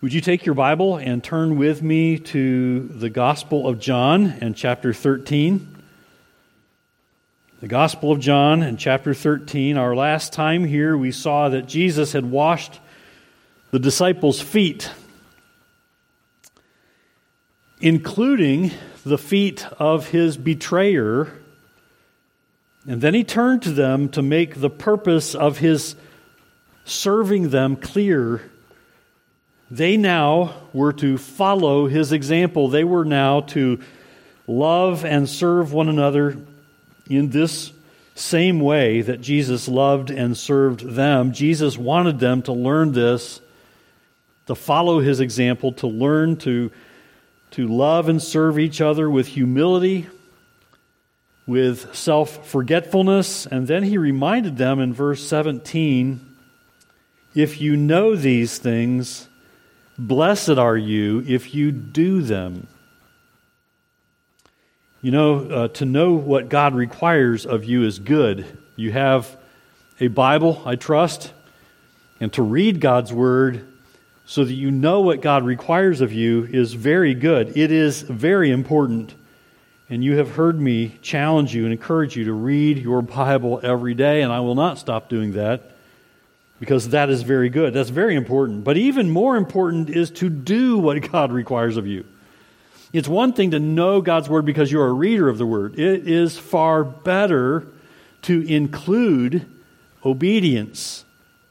Would you take your Bible and turn with me to the Gospel of John and chapter 13? The Gospel of John and chapter 13. Our last time here we saw that Jesus had washed the disciples' feet, including the feet of his betrayer. And then he turned to them to make the purpose of his serving them clear. They now were to follow his example. They were now to love and serve one another in this same way that Jesus loved and served them. Jesus wanted them to learn this, to follow his example, to learn to love and serve each other with humility, with self-forgetfulness. And then he reminded them in verse 17, if you know these things, blessed are you if you do them. You know, to know what God requires of you is good. You have a Bible, I trust, and to read God's Word so that you know what God requires of you is very good. It is very important. And you have heard me challenge you and encourage you to read your Bible every day, and I will not stop doing that, because that is very good. That's very important. But even more important is to do what God requires of you. It's one thing to know God's Word because you're a reader of the Word. It is far better to include obedience.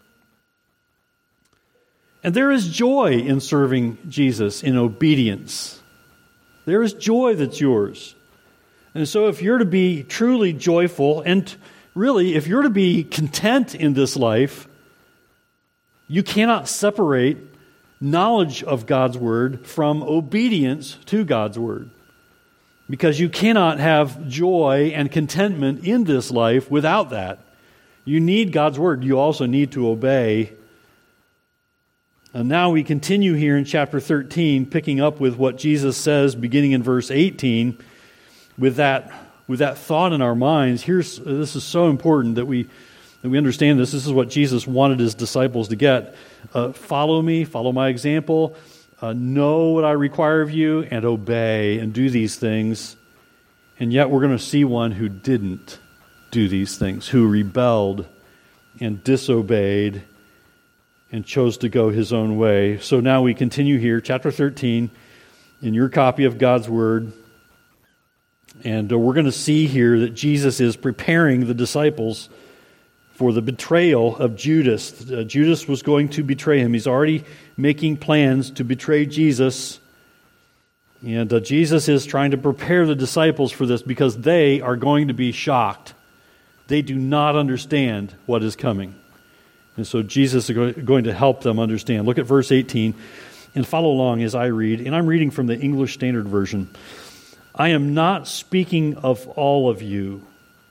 And there is joy in serving Jesus in obedience. There is joy that's yours. And so if you're to be truly joyful, and really if you're to be content in this life, you cannot separate knowledge of God's Word from obedience to God's Word. Because you cannot have joy and contentment in this life without that. You need God's Word. You also need to obey. And now we continue here in chapter 13, picking up with what Jesus says beginning in verse 18. With that thought in our minds, this is so important that we understand this. This is what Jesus wanted his disciples to get. Follow me, follow my example, know what I require of you, and obey and do these things. And yet we're going to see one who didn't do these things, who rebelled and disobeyed and chose to go his own way. So now we continue here, chapter 13, in your copy of God's Word. And we're going to see here that Jesus is preparing the disciples for the betrayal of Judas. Judas was going to betray him. He's already making plans to betray Jesus. And Jesus is trying to prepare the disciples for this because they are going to be shocked. They do not understand what is coming. And so Jesus is going to help them understand. Look at verse 18 and follow along as I read. And I'm reading from the English Standard Version. I am not speaking of all of you.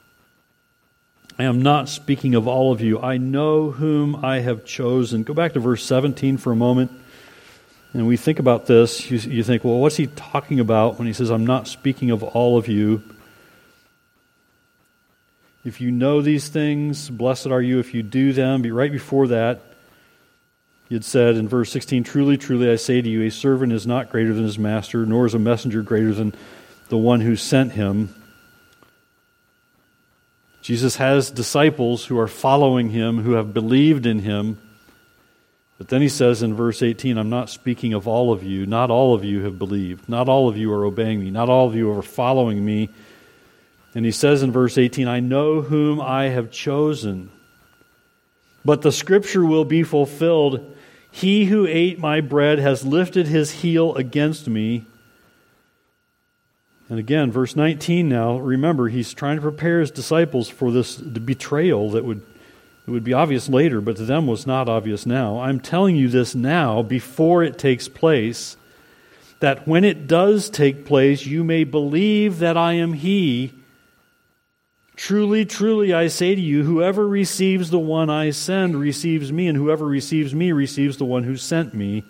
I am not speaking of all of you. I know whom I have chosen. Go back to verse 17 for a moment. And we think about this. You think, well, what's he talking about when he says, I'm not speaking of all of you? If you know these things, blessed are you if you do them. Right before that, he had said in verse 16, truly, truly, I say to you, a servant is not greater than his master, nor is a messenger greater than the one who sent him. Jesus has disciples who are following him, who have believed in him. But then he says in verse 18, I'm not speaking of all of you. Not all of you have believed. Not all of you are obeying me. Not all of you are following me. And he says in verse 18, I know whom I have chosen. But the scripture will be fulfilled. He who ate my bread has lifted his heel against me. And again, verse 19 now, remember, he's trying to prepare his disciples for the betrayal that would be obvious later, but to them was not obvious now. I'm telling you this now, before it takes place, that when it does take place, you may believe that I am he. Truly, truly, I say to you, whoever receives the one I send receives me, and whoever receives me receives the one who sent me.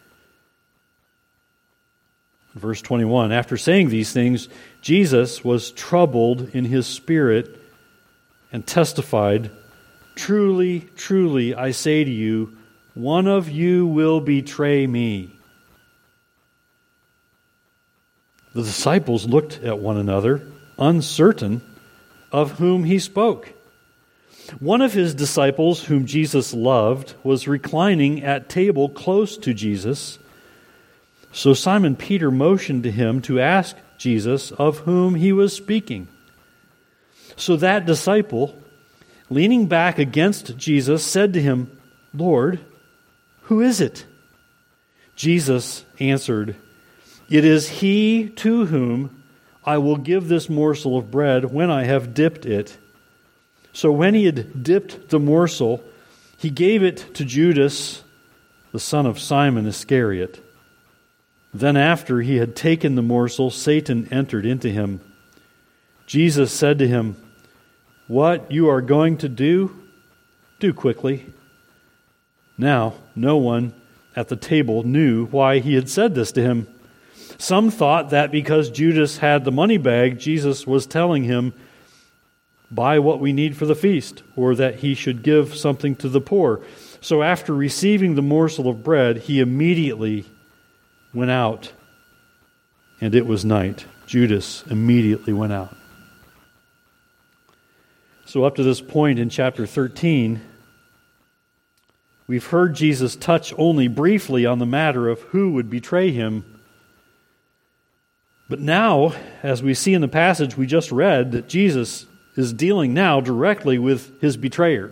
Verse 21, after saying these things, Jesus was troubled in his spirit and testified, truly, truly, I say to you, one of you will betray me." The disciples looked at one another, uncertain of whom he spoke. One of his disciples, whom Jesus loved, was reclining at table close to Jesus. So Simon Peter motioned to him to ask Jesus of whom he was speaking. So that disciple, leaning back against Jesus, said to him, "Lord, who is it?" Jesus answered, "It is he to whom I will give this morsel of bread when I have dipped it." So when he had dipped the morsel, he gave it to Judas, the son of Simon Iscariot. Then after he had taken the morsel, Satan entered into him. Jesus said to him, "What you are going to do quickly." Now, no one at the table knew why he had said this to him. Some thought that because Judas had the money bag, Jesus was telling him, "Buy what we need for the feast," or that he should give something to the poor. So after receiving the morsel of bread, he immediately went out, and it was night. Judas immediately went out. So up to this point in chapter 13, we've heard Jesus touch only briefly on the matter of who would betray him. But now, as we see in the passage we just read, that Jesus is dealing now directly with his betrayer.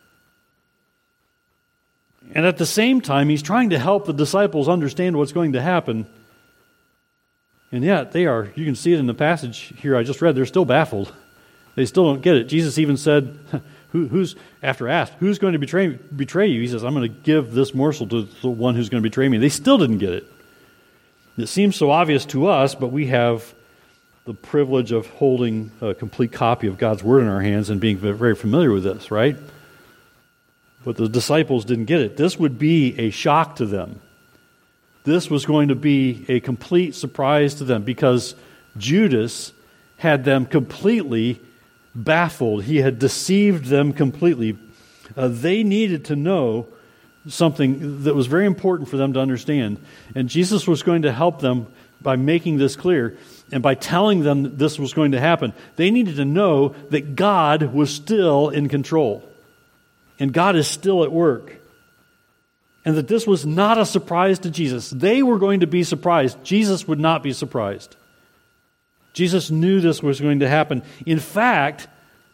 And at the same time, he's trying to help the disciples understand what's going to happen. And yet, you can see it in the passage here I just read, they're still baffled. They still don't get it. Jesus even said, after asked, "Who's going to betray you?" He says, "I'm going to give this morsel to the one who's going to betray me." They still didn't get it. It seems so obvious to us, but we have the privilege of holding a complete copy of God's Word in our hands and being very familiar with this, right? But the disciples didn't get it. This would be a shock to them. This was going to be a complete surprise to them because Judas had them completely baffled. He had deceived them completely. They needed to know something that was very important for them to understand. And Jesus was going to help them by making this clear and by telling them this was going to happen. They needed to know that God was still in control. And God is still at work. And that this was not a surprise to Jesus. They were going to be surprised. Jesus would not be surprised. Jesus knew this was going to happen. In fact,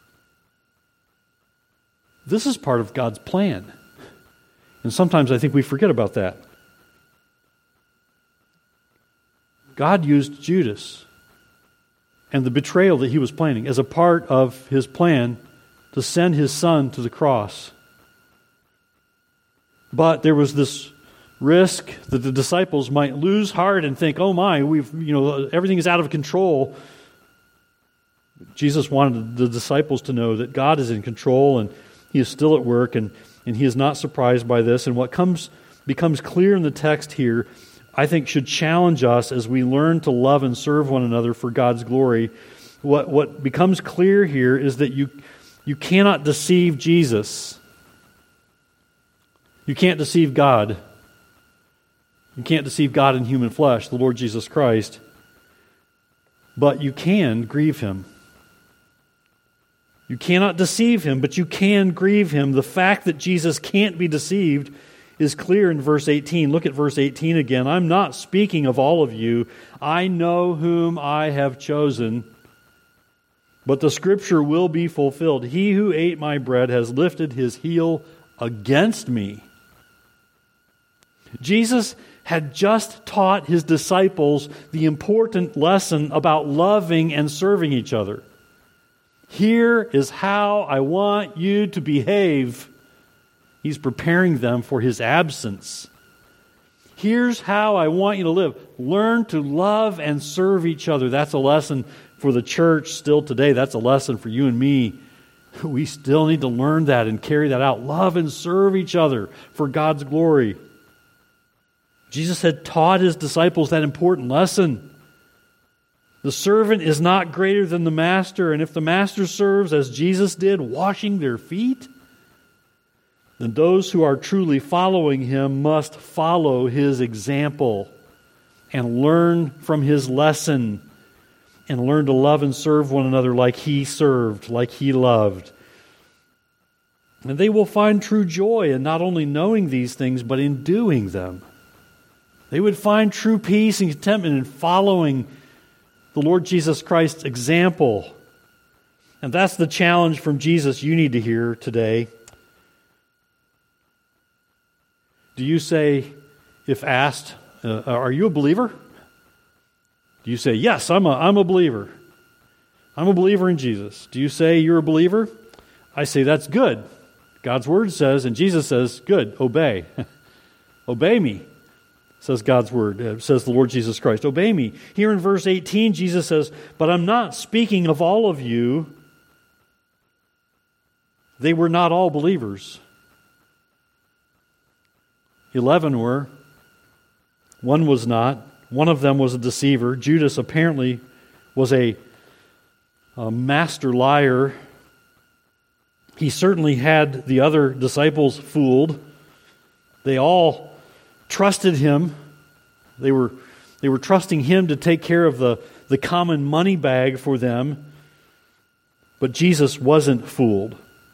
this is part of God's plan. And sometimes I think we forget about that. God used Judas and the betrayal that he was planning as a part of his plan to send his son to the cross. But there was this risk that the disciples might lose heart and think, "Oh my, everything is out of control." Jesus wanted the disciples to know that God is in control and he is still at work and he is not surprised by this. And what becomes clear in the text here, I think, should challenge us as we learn to love and serve one another for God's glory. What becomes clear here is that you cannot deceive Jesus. You can't deceive God. You can't deceive God in human flesh, the Lord Jesus Christ. But you can grieve Him. You cannot deceive Him, but you can grieve Him. The fact that Jesus can't be deceived is clear in verse 18. Look at verse 18 again. "I'm not speaking of all of you. I know whom I have chosen. But the scripture will be fulfilled. He who ate my bread has lifted his heel against me." Jesus had just taught his disciples the important lesson about loving and serving each other. Here is how I want you to behave. He's preparing them for his absence. Here's how I want you to live. Learn to love and serve each other. That's a lesson for the church still today. That's a lesson for you and me. We still need to learn that and carry that out. Love and serve each other for God's glory. Jesus had taught his disciples that important lesson. The servant is not greater than the master, and if the master serves as Jesus did, washing their feet, then those who are truly following him must follow his example and learn from his lesson and learn to love and serve one another like he served, like he loved. And they will find true joy in not only knowing these things, but in doing them. They would find true peace and contentment in following the Lord Jesus Christ's example. And that's the challenge from Jesus you need to hear today. Do you say, if asked, are you a believer? Do you say, yes, I'm a believer. I'm a believer in Jesus. Do you say you're a believer? I say that's good. God's Word says, and Jesus says, good, obey. Obey me, says God's Word, says the Lord Jesus Christ. Obey me. Here in verse 18, Jesus says, but I'm not speaking of all of you. They were not all believers. 11 were. One was not. One of them was a deceiver. Judas apparently was a master liar. He certainly had the other disciples fooled. They all trusted him. They were trusting him to take care of the common money bag for them. But Jesus wasn't fooled.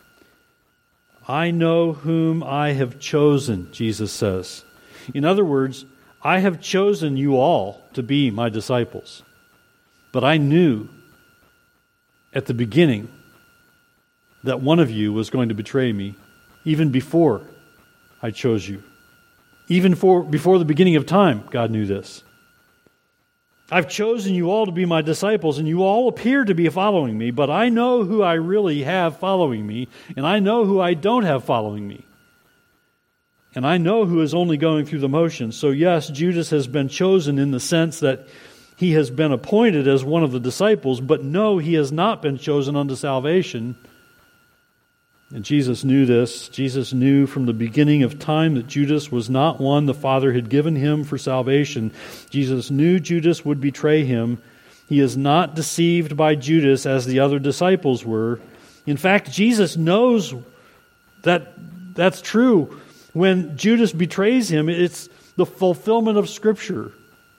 I know whom I have chosen, Jesus says. In other words, I have chosen you all to be my disciples. But I knew at the beginning that one of you was going to betray me, even before I chose you. Even before the beginning of time, God knew this. I've chosen you all to be my disciples, and you all appear to be following me, but I know who I really have following me, and I know who I don't have following me. And I know who is only going through the motions. So yes, Judas has been chosen in the sense that he has been appointed as one of the disciples, but no, he has not been chosen unto salvation. And Jesus knew this. Jesus knew from the beginning of time that Judas was not one the Father had given him for salvation. Jesus knew Judas would betray him. He is not deceived by Judas as the other disciples were. In fact, Jesus knows that that's true. When Judas betrays him, it's the fulfillment of Scripture.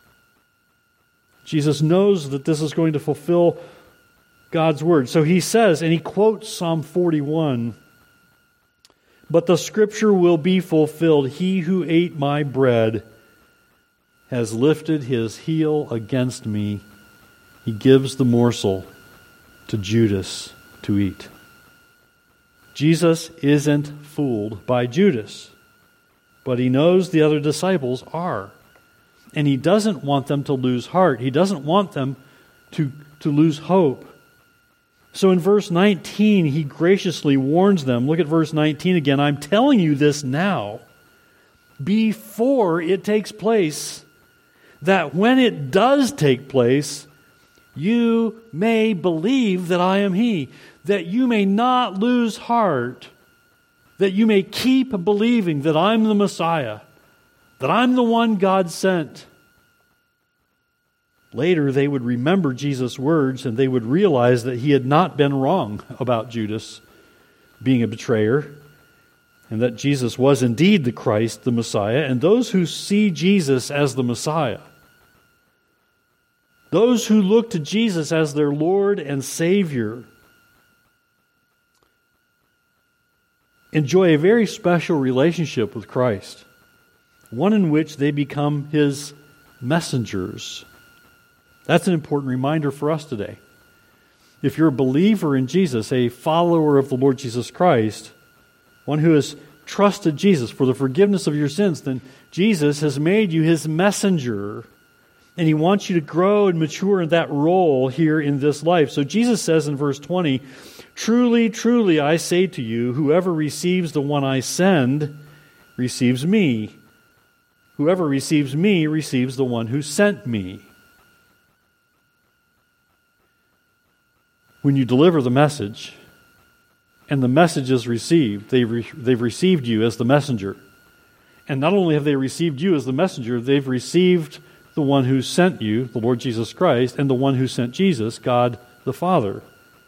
Jesus knows that this is going to fulfill God's Word. So he says, and he quotes Psalm 41, but the Scripture will be fulfilled. He who ate my bread has lifted his heel against me. He gives the morsel to Judas to eat. Jesus isn't fooled by Judas, but he knows the other disciples are. And he doesn't want them to lose heart. He doesn't want them to lose hope. So in verse 19, he graciously warns them. Look at verse 19 again. I'm telling you this now, before it takes place, that when it does take place, you may believe that I am He, that you may not lose heart, that you may keep believing that I'm the Messiah, that I'm the one God sent. Later, they would remember Jesus' words and they would realize that he had not been wrong about Judas being a betrayer and that Jesus was indeed the Christ, the Messiah. And those who see Jesus as the Messiah, those who look to Jesus as their Lord and Savior, enjoy a very special relationship with Christ, one in which they become His messengers. That's an important reminder for us today. If you're a believer in Jesus, a follower of the Lord Jesus Christ, one who has trusted Jesus for the forgiveness of your sins, then Jesus has made you His messenger, and He wants you to grow and mature in that role here in this life. So Jesus says in verse 20, truly, truly, I say to you, whoever receives the one I send receives me. Whoever receives me receives the one who sent me. When you deliver the message, and the message is received, they've received you as the messenger. And not only have they received you as the messenger, they've received the one who sent you, the Lord Jesus Christ, and the one who sent Jesus, God the Father.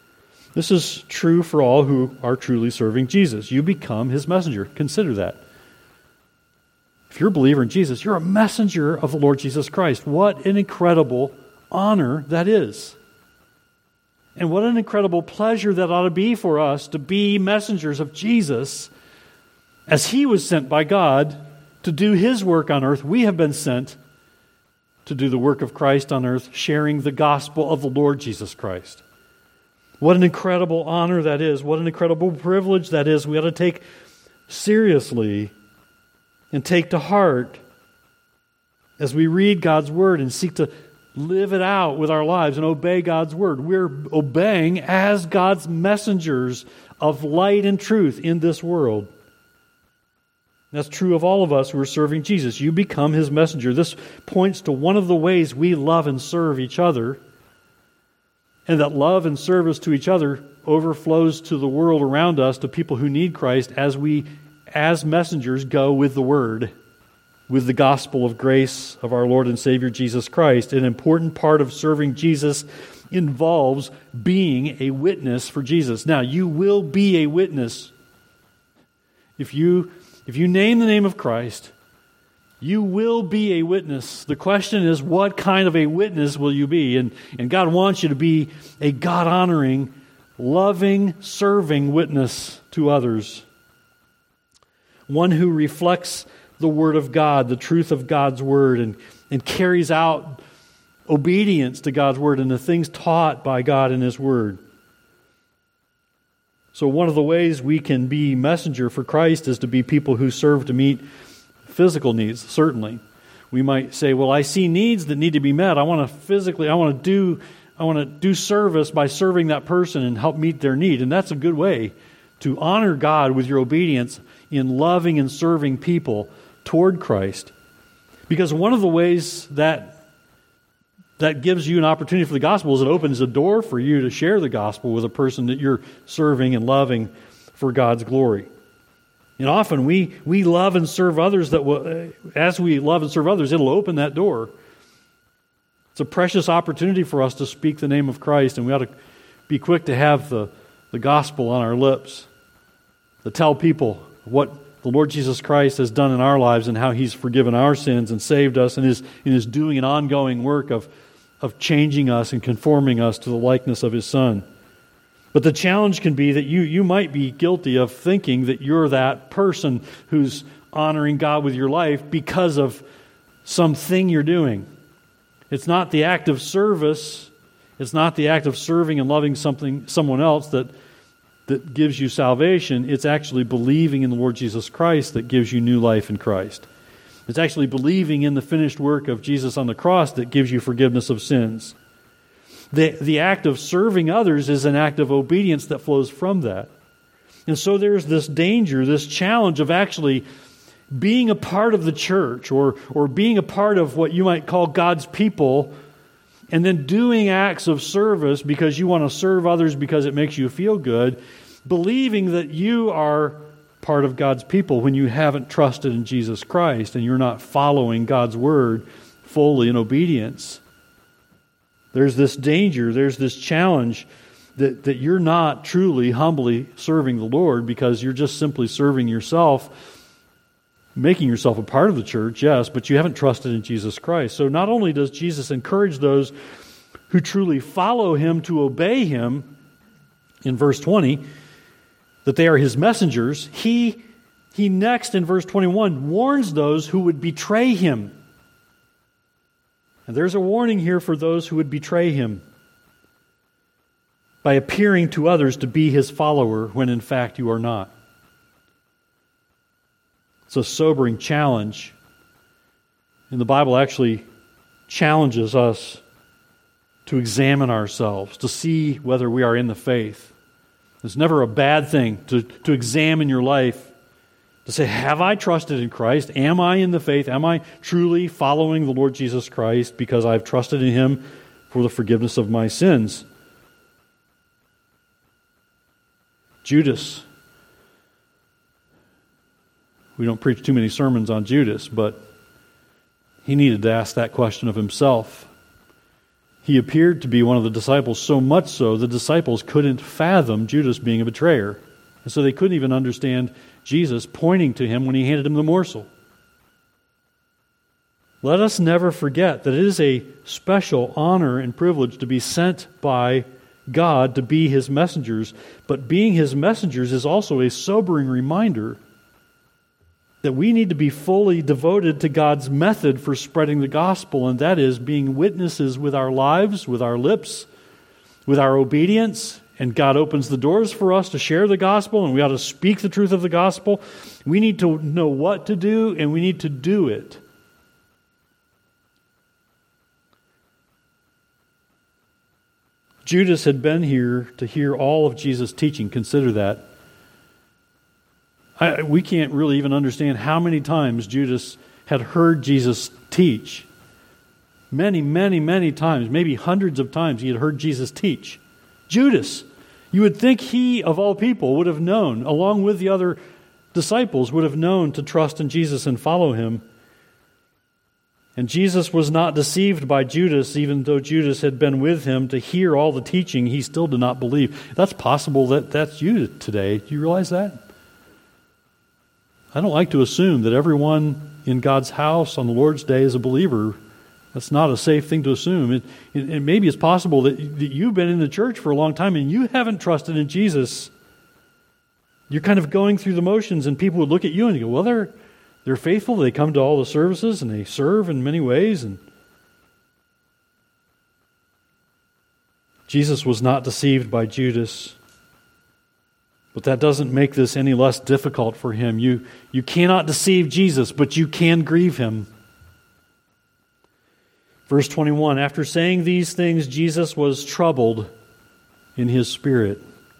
This is true for all who are truly serving Jesus. You become his messenger. Consider that. If you're a believer in Jesus, you're a messenger of the Lord Jesus Christ. What an incredible honor that is. And what an incredible pleasure that ought to be for us to be messengers of Jesus. As he was sent by God to do his work on earth, we have been sent to do the work of Christ on earth, sharing the gospel of the Lord Jesus Christ. What an incredible honor that is. What an incredible privilege that is. We ought to take seriously and take to heart as we read God's Word and seek to live it out with our lives and obey God's Word. We're obeying as God's messengers of light and truth in this world. That's true of all of us who are serving Jesus. You become his messenger. This points to one of the ways we love and serve each other, and that love and service to each other overflows to the world around us, to people who need Christ, as we, as messengers, go with the Word, with the gospel of grace of our Lord and Savior Jesus Christ. An important part of serving Jesus involves being a witness for Jesus. Now, you will be a witness. If you name the name of Christ, you will be a witness. The question is, what kind of a witness will you be? And God wants you to be a God-honoring, loving, serving witness to others. One who reflects the Word of God, the truth of God's Word, and carries out obedience to God's Word and the things taught by God in his Word. So one of the ways we can be messenger for Christ is to be people who serve to meet physical needs, certainly. We might say, well, I see needs that need to be met. I want to do service by serving that person and help meet their need. And that's a good way to honor God with your obedience in loving and serving people toward Christ. Because one of the ways that gives you an opportunity for the gospel is it opens a door for you to share the gospel with a person that you're serving and loving for God's glory. And often we love and serve others as we love and serve others, it'll open that door. It's a precious opportunity for us to speak the name of Christ, and we ought to be quick to have the gospel on our lips, to tell people what the Lord Jesus Christ has done in our lives and how he's forgiven our sins and saved us and is doing an ongoing work of changing us and conforming us to the likeness of his Son. But the challenge can be that you might be guilty of thinking that you're that person who's honoring God with your life because of something you're doing. It's not the act of service, it's not the act of serving and loving someone else that gives you salvation. It's actually believing in the Lord Jesus Christ that gives you new life in Christ. It's actually believing in the finished work of Jesus on the cross that gives you forgiveness of sins. The act of serving others is an act of obedience that flows from that. And so there's this danger, this challenge of actually being a part of the church or being a part of what you might call God's people, and then doing acts of service because you want to serve others because it makes you feel good, believing that you are part of God's people when you haven't trusted in Jesus Christ and you're not following God's Word fully in obedience. There's this danger, there's this challenge that you're not truly, humbly serving the Lord because you're just simply serving yourself, making yourself a part of the church, yes, but you haven't trusted in Jesus Christ. So not only does Jesus encourage those who truly follow him to obey him, in verse 20, that they are his messengers, he next in verse 21 warns those who would betray him. And there's a warning here for those who would betray him by appearing to others to be his follower when in fact you are not. It's a sobering challenge. And the Bible actually challenges us to examine ourselves, to see whether we are in the faith. It's never a bad thing to examine your life, to say, have I trusted in Christ? Am I in the faith? Am I truly following the Lord Jesus Christ because I've trusted in him for the forgiveness of my sins? Judas. We don't preach too many sermons on Judas, but he needed to ask that question of himself. He appeared to be one of the disciples, so much so the disciples couldn't fathom Judas being a betrayer. And so they couldn't even understand Jesus pointing to him when he handed him the morsel. Let us never forget that it is a special honor and privilege to be sent by God to be His messengers. But being His messengers is also a sobering reminder that we need to be fully devoted to God's method for spreading the gospel, and that is being witnesses with our lives, with our lips, with our obedience. And God opens the doors for us to share the gospel, and we ought to speak the truth of the gospel. We need to know what to do, and we need to do it. Judas had been here to hear all of Jesus' teaching. Consider that. We can't really even understand how many times Judas had heard Jesus teach. Many, many, many times, maybe hundreds of times he had heard Jesus teach. Judas, you would think he, of all people, would have known, along with the other disciples, would have known to trust in Jesus and follow Him. And Jesus was not deceived by Judas, even though Judas had been with him to hear all the teaching, he still did not believe. That's possible that that's you today. Do you realize that? I don't like to assume that everyone in God's house on the Lord's Day is a believer. That's not a safe thing to assume. And maybe it's possible that you've been in the church for a long time and you haven't trusted in Jesus. You're kind of going through the motions, and people would look at you and go, well, they're faithful. They come to all the services and they serve in many ways. And Jesus was not deceived by Judas. But that doesn't make this any less difficult for him. You cannot deceive Jesus, but you can grieve Him. Verse 21, after saying these things, Jesus was troubled in His spirit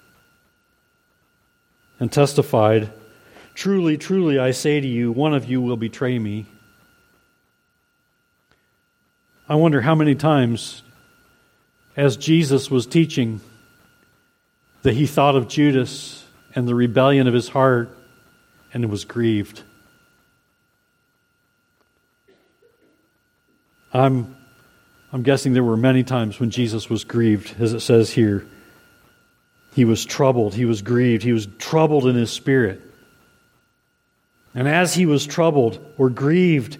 and testified, truly, truly, I say to you, one of you will betray me. I wonder how many times, as Jesus was teaching, that He thought of Judas and the rebellion of his heart and was grieved. I'm guessing there were many times when Jesus was grieved, as it says here. He was troubled, He was grieved, He was troubled in His spirit. And as He was troubled or grieved,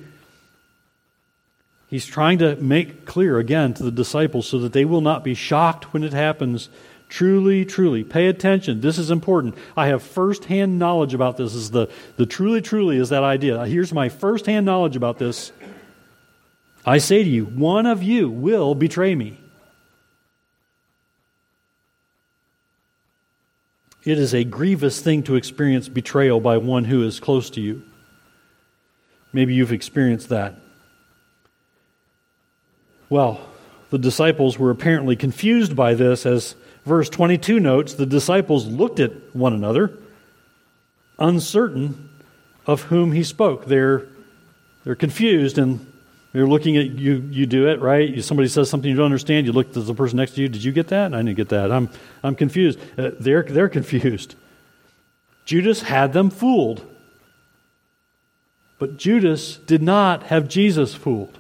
He's trying to make clear again to the disciples so that they will not be shocked when it happens. Truly, truly, pay attention. This is important. I have first-hand knowledge about this. Is the truly, truly is that idea. Here's my first-hand knowledge about this. I say to you, one of you will betray me. It is a grievous thing to experience betrayal by one who is close to you. Maybe you've experienced that. Well, the disciples were apparently confused by this. As verse 22 notes, the disciples looked at one another, uncertain of whom He spoke. They're confused, and they're looking at you. You do it, right? Somebody says something you don't understand. You look to the person next to you. Did you get that? I didn't get that. I'm confused. They're confused. Judas had them fooled, but Judas did not have Jesus fooled.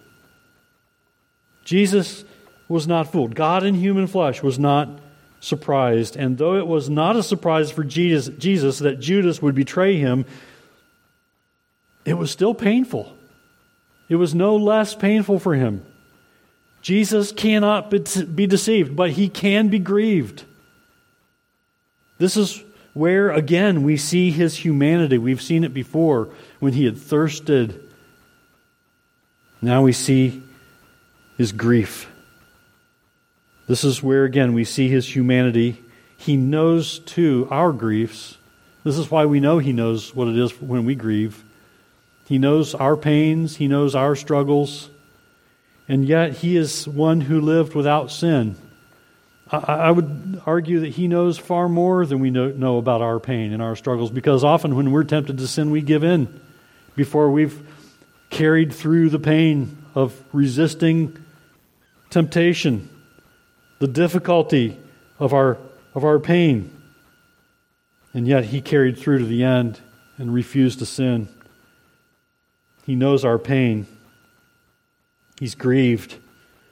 Jesus was not fooled. God in human flesh was not surprised. And though it was not a surprise for Jesus that Judas would betray Him, it was still painful. It was no less painful for Him. Jesus cannot be deceived, but He can be grieved. This is where, again, we see His humanity. We've seen it before when He had thirsted. Now we see His grief. This is where, again, we see His humanity. He knows, too, our griefs. This is why we know He knows what it is when we grieve. He knows our pains. He knows our struggles. And yet, He is one who lived without sin. I would argue that He knows far more than we know about our pain and our struggles, because often when we're tempted to sin, we give in before we've carried through the pain of resisting temptation, the difficulty of our pain. And yet He carried through to the end and refused to sin. He knows our pain. He's grieved.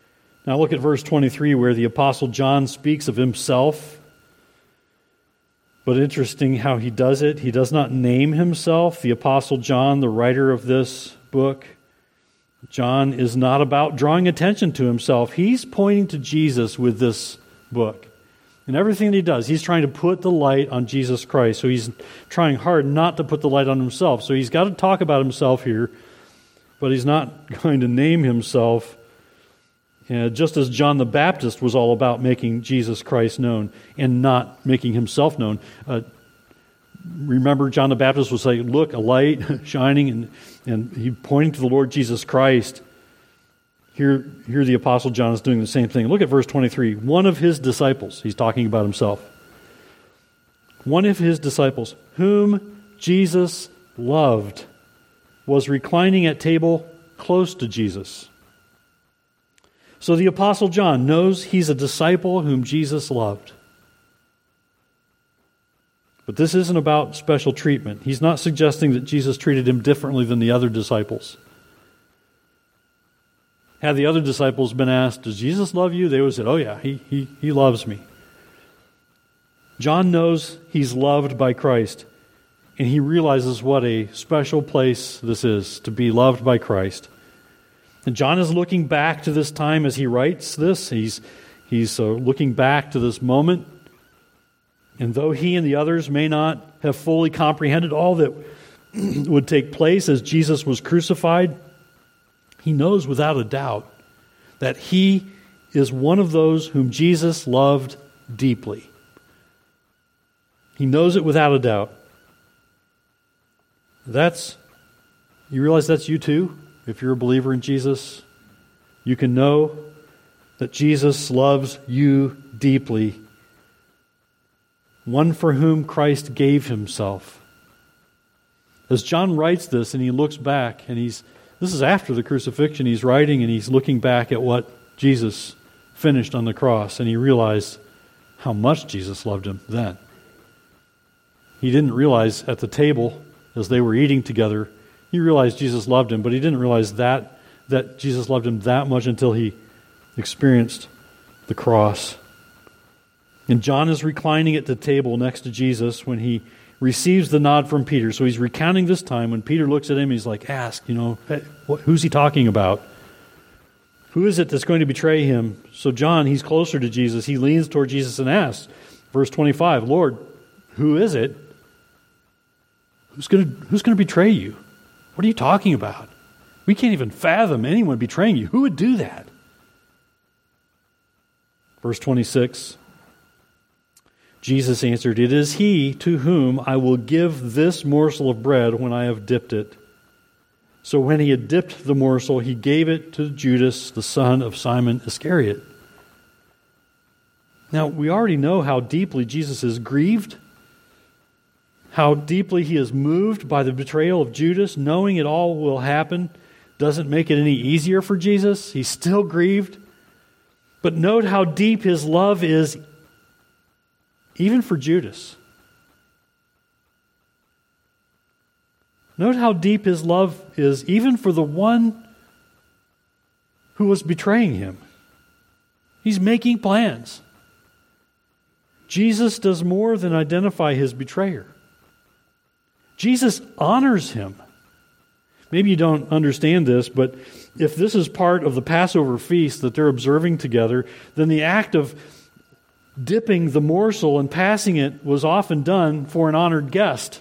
Now look at verse 23 where the Apostle John speaks of himself. But interesting how he does it. He does not name himself. The Apostle John, the writer of this book, John is not about drawing attention to himself. He's pointing to Jesus with this book. And everything that he does, he's trying to put the light on Jesus Christ. So he's trying hard not to put the light on himself. So he's got to talk about himself here, but he's not going to name himself. Just as John the Baptist was all about making Jesus Christ known and not making himself known. Remember, John the Baptist was saying, look, a light shining, and he pointing to the Lord Jesus Christ. Here the Apostle John is doing the same thing. Look at verse 23. One of his disciples, he's talking about himself. One of his disciples, whom Jesus loved, was reclining at table close to Jesus. So the Apostle John knows he's a disciple whom Jesus loved. But this isn't about special treatment. He's not suggesting that Jesus treated him differently than the other disciples. Had the other disciples been asked, does Jesus love you? They would have said, oh yeah, he loves me. John knows he's loved by Christ, and he realizes what a special place this is, to be loved by Christ. And John is looking back to this time as he writes this. He's looking back to this moment. And though he and the others may not have fully comprehended all that would take place as Jesus was crucified, he knows without a doubt that he is one of those whom Jesus loved deeply. He knows it without a doubt. You realize that's you too? If you're a believer in Jesus, you can know that Jesus loves you deeply. One for whom Christ gave himself. As John writes this and he looks back, and this is after the crucifixion, he's writing and he's looking back at what Jesus finished on the cross, and he realized how much Jesus loved him then. He didn't realize at the table as they were eating together, he realized Jesus loved him, but he didn't realize that Jesus loved him that much until he experienced the cross. And John is reclining at the table next to Jesus when he receives the nod from Peter. So he's recounting this time. When Peter looks at him, he's like, ask, who's he talking about? Who is it that's going to betray him? So John, he's closer to Jesus. He leans toward Jesus and asks, verse 25, Lord, who is it? Who's going to betray you? What are you talking about? We can't even fathom anyone betraying you. Who would do that? Verse 26, Jesus answered, it is he to whom I will give this morsel of bread when I have dipped it. So when he had dipped the morsel, he gave it to Judas, the son of Simon Iscariot. Now, we already know how deeply Jesus is grieved, how deeply he is moved by the betrayal of Judas. Knowing it all will happen doesn't make it any easier for Jesus. He's still grieved. But note how deep his love is even for Judas. Note how deep his love is even for the one who was betraying him. He's making plans. Jesus does more than identify his betrayer. Jesus honors him. Maybe you don't understand this, but if this is part of the Passover feast that they're observing together, then the act of dipping the morsel and passing it was often done for an honored guest.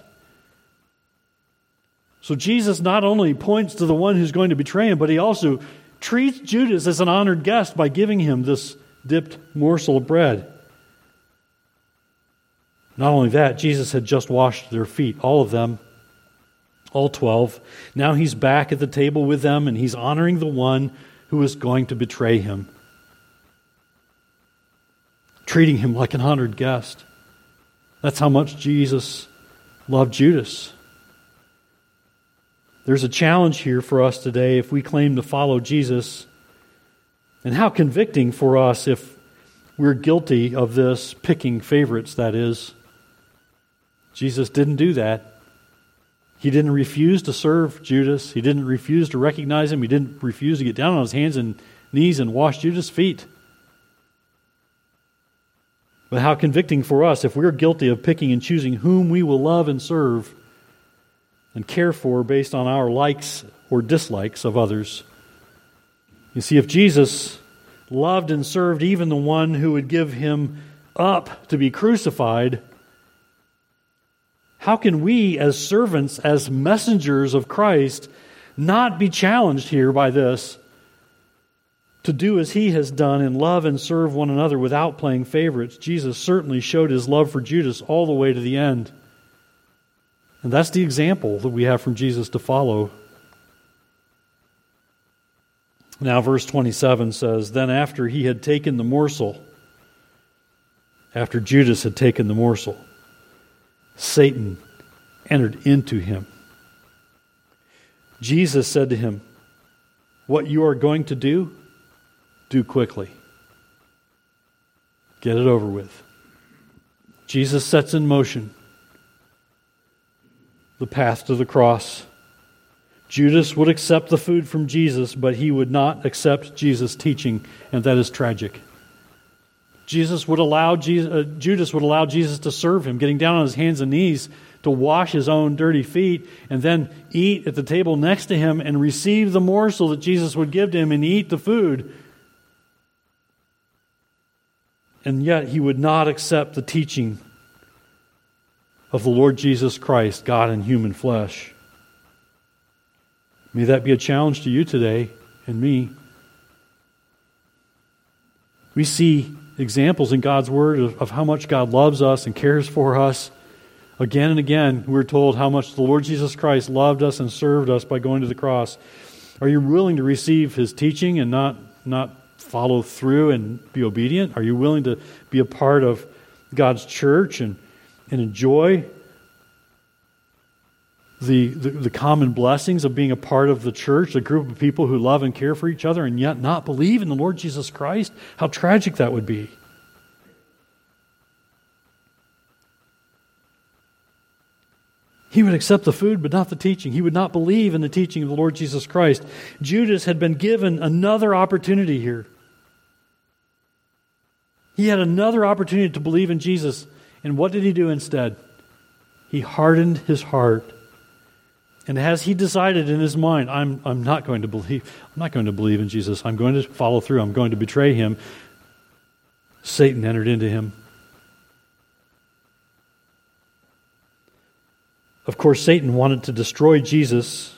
So Jesus not only points to the one who's going to betray him, but he also treats Judas as an honored guest by giving him this dipped morsel of bread. Not only that, Jesus had just washed their feet, all of them, all 12. Now he's back at the table with them, and he's honoring the one who is going to betray him, treating him like an honored guest. That's how much Jesus loved Judas. There's a challenge here for us today if we claim to follow Jesus, and how convicting for us if we're guilty of this, picking favorites, that is. Jesus didn't do that. He didn't refuse to serve Judas. He didn't refuse to recognize him. He didn't refuse to get down on his hands and knees and wash Judas' feet. But how convicting for us if we're guilty of picking and choosing whom we will love and serve and care for based on our likes or dislikes of others. You see, if Jesus loved and served even the one who would give him up to be crucified, how can we as servants, as messengers of Christ, not be challenged here by this to do as he has done and love and serve one another without playing favorites? Jesus certainly showed his love for Judas all the way to the end. And that's the example that we have from Jesus to follow. Now, verse 27 says, "Then after he had taken the morsel," after Judas had taken the morsel, "Satan entered into him. Jesus said to him, 'What you are going to do, do quickly.'" Get it over with. Jesus sets in motion the path to the cross. Judas would accept the food from Jesus, but he would not accept Jesus' teaching, and that is tragic. Judas would allow Jesus to serve him, getting down on his hands and knees to wash his own dirty feet, and then eat at the table next to him and receive the morsel that Jesus would give to him and eat the food. And yet he would not accept the teaching of the Lord Jesus Christ, God in human flesh. May that be a challenge to you today and me. We see examples in God's Word of how much God loves us and cares for us. Again and again, we're told how much the Lord Jesus Christ loved us and served us by going to the cross. Are you willing to receive His teaching and not follow through and be obedient? Are you willing to be a part of God's church and enjoy the common blessings of being a part of the church, a group of people who love and care for each other, and yet not believe in the Lord Jesus Christ? How tragic that would be. He would accept the food, but not the teaching. He would not believe in the teaching of the Lord Jesus Christ. Judas had been given another opportunity here. He had another opportunity to believe in Jesus. And what did he do instead? He hardened his heart. And as he decided in his mind, I'm not going to believe in Jesus. I'm going to follow through. I'm going to betray him. Satan entered into him. Of course, Satan wanted to destroy Jesus.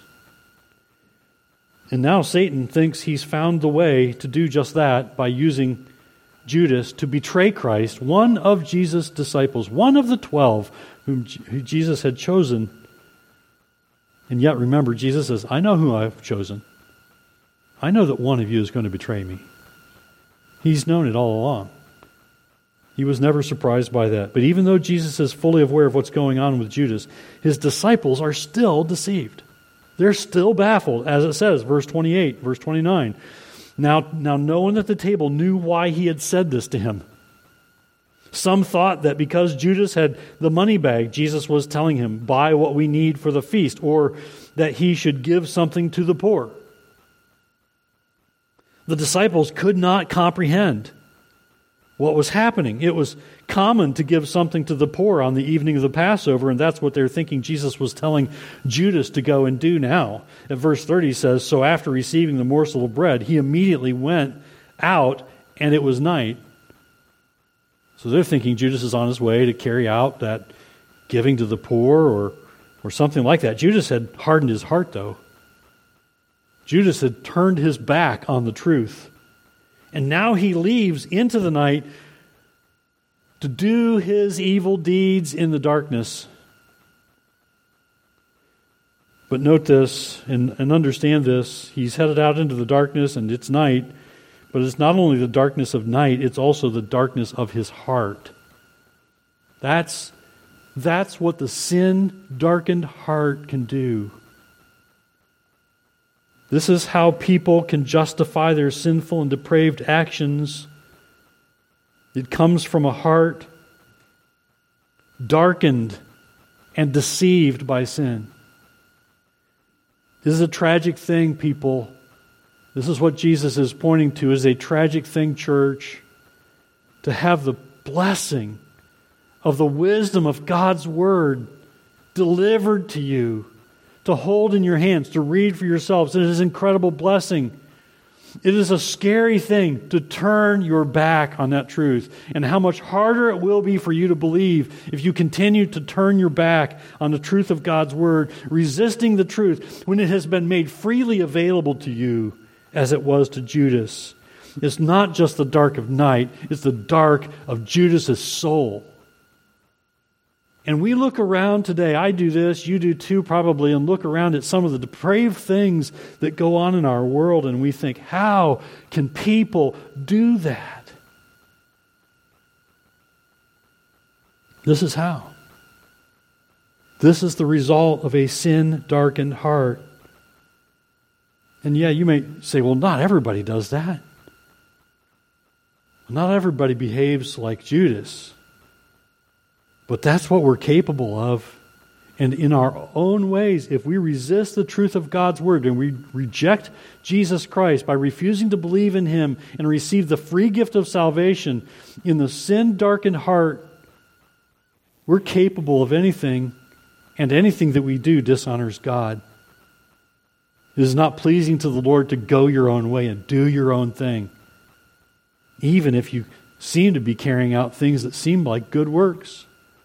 And now Satan thinks he's found the way to do just that by using Judas to betray Christ, one of Jesus' disciples, one of the 12 who Jesus had chosen. And yet, remember, Jesus says, I know who I've chosen. I know that one of you is going to betray me. He's known it all along. He was never surprised by that. But even though Jesus is fully aware of what's going on with Judas, his disciples are still deceived. They're still baffled, as it says, verse 28, verse 29. Now no one at the table knew why he had said this to him. Some thought that because Judas had the money bag, Jesus was telling him, buy what we need for the feast, or that he should give something to the poor. The disciples could not comprehend what was happening. It was common to give something to the poor on the evening of the Passover, and that's what they're thinking Jesus was telling Judas to go and do now. At verse 30 says, so after receiving the morsel of bread, he immediately went out, and it was night. So they're thinking Judas is on his way to carry out that giving to the poor or something like that. Judas had hardened his heart, though. Judas had turned his back on the truth. And now he leaves into the night to do his evil deeds in the darkness. But note this and understand this. He's headed out into the darkness and it's night. But it's not only the darkness of night, it's also the darkness of his heart. That's what the sin-darkened heart can do. This is how people can justify their sinful and depraved actions. It comes from a heart darkened and deceived by sin. This is a tragic thing, people, This is what Jesus is pointing to as a tragic thing, church, to have the blessing of the wisdom of God's Word delivered to you, to hold in your hands, to read for yourselves. It is an incredible blessing. It is a scary thing to turn your back on that truth, and how much harder it will be for you to believe if you continue to turn your back on the truth of God's Word, resisting the truth when it has been made freely available to you as it was to Judas. It's not just the dark of night, it's the dark of Judas's soul. And we look around today, I do this, you do too probably, and look around at some of the depraved things that go on in our world, and we think, how can people do that? This is how. This is the result of a sin-darkened heart. And yeah, you may say, well, not everybody does that. Not everybody behaves like Judas. But that's what we're capable of. And in our own ways, if we resist the truth of God's Word and we reject Jesus Christ by refusing to believe in Him and receive the free gift of salvation in the sin-darkened heart, we're capable of anything, and anything that we do dishonors God. It is not pleasing to the Lord to go your own way and do your own thing, even if you seem to be carrying out things that seem like good works.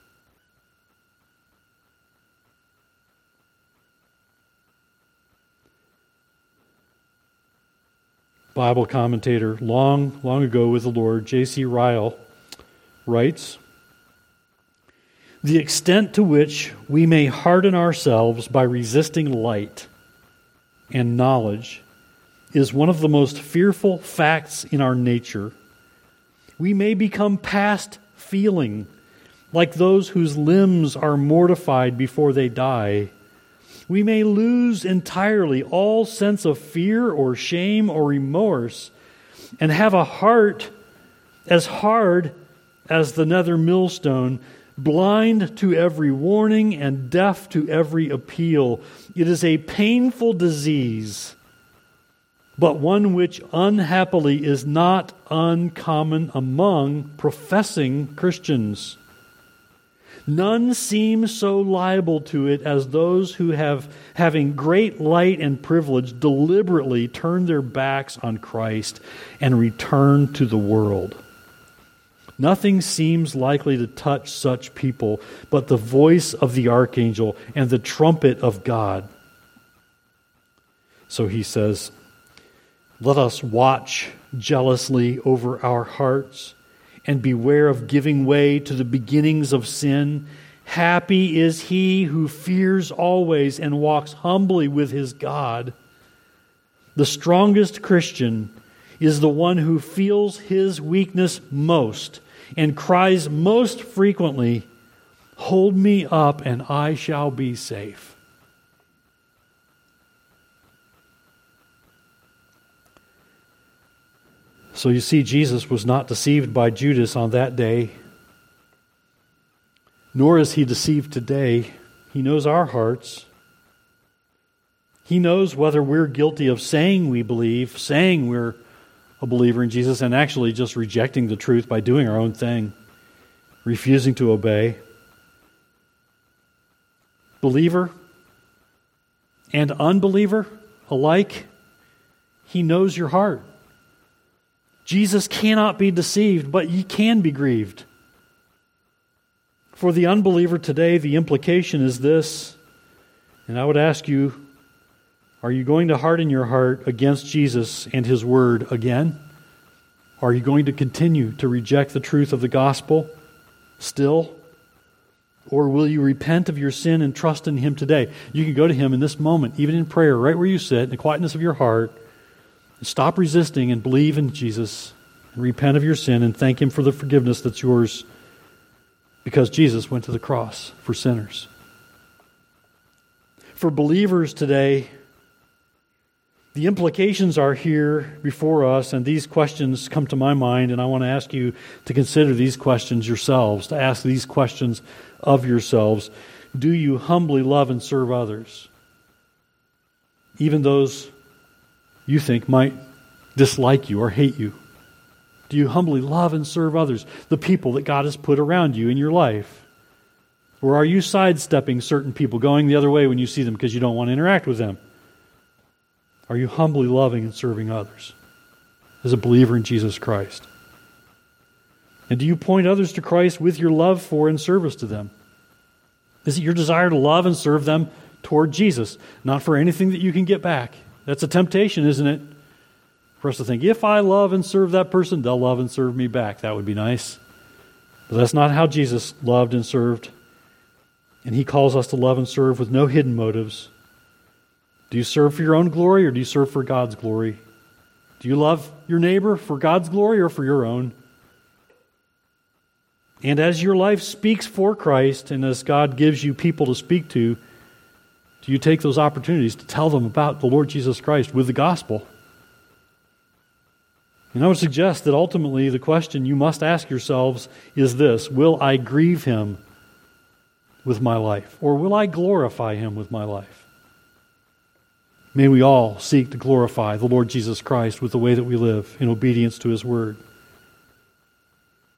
Bible commentator long ago with the Lord, J.C. Ryle, writes, "The extent to which we may harden ourselves by resisting light and knowledge is one of the most fearful facts in our nature. We may become past feeling, like those whose limbs are mortified before they die. We may lose entirely all sense of fear or shame or remorse, and have a heart as hard as the nether millstone, blind to every warning and deaf to every appeal. It is a painful disease, but one which unhappily is not uncommon among professing Christians. None seem so liable to it as those who having great light and privilege, deliberately turn their backs on Christ and return to the world. Nothing seems likely to touch such people but the voice of the archangel and the trumpet of God." So he says, "Let us watch jealously over our hearts and beware of giving way to the beginnings of sin. Happy is he who fears always and walks humbly with his God. The strongest Christian is the one who feels his weakness most and cries most frequently, 'Hold me up and I shall be safe.'" So you see, Jesus was not deceived by Judas on that day, nor is he deceived today. He knows our hearts. He knows whether we're guilty of saying we believe, saying we're a believer in Jesus, and actually just rejecting the truth by doing our own thing, refusing to obey. Believer and unbeliever alike, He knows your heart. Jesus cannot be deceived, but ye can be grieved. For the unbeliever today, the implication is this, and I would ask you, are you going to harden your heart against Jesus and His Word again? Are you going to continue to reject the truth of the gospel still? Or will you repent of your sin and trust in Him today? You can go to Him in this moment, even in prayer, right where you sit, in the quietness of your heart. Stop resisting and believe in Jesus and repent of your sin and thank Him for the forgiveness that's yours because Jesus went to the cross for sinners. For believers today, the implications are here before us, and these questions come to my mind, and I want to ask you to consider these questions yourselves, to ask these questions of yourselves. Do you humbly love and serve others, even those you think might dislike you or hate you? Do you humbly love and serve others, the people that God has put around you in your life? Or are you sidestepping certain people, going the other way when you see them because you don't want to interact with them? Are you humbly loving and serving others as a believer in Jesus Christ? And do you point others to Christ with your love for and service to them? Is it your desire to love and serve them toward Jesus, not for anything that you can get back? That's a temptation, isn't it? For us to think, if I love and serve that person, they'll love and serve me back. That would be nice. But that's not how Jesus loved and served. And He calls us to love and serve with no hidden motives. Do you serve for your own glory or do you serve for God's glory? Do you love your neighbor for God's glory or for your own? And as your life speaks for Christ and as God gives you people to speak to, do you take those opportunities to tell them about the Lord Jesus Christ with the gospel? And I would suggest that ultimately the question you must ask yourselves is this: will I grieve Him with my life, or will I glorify Him with my life? May we all seek to glorify the Lord Jesus Christ with the way that we live in obedience to His Word.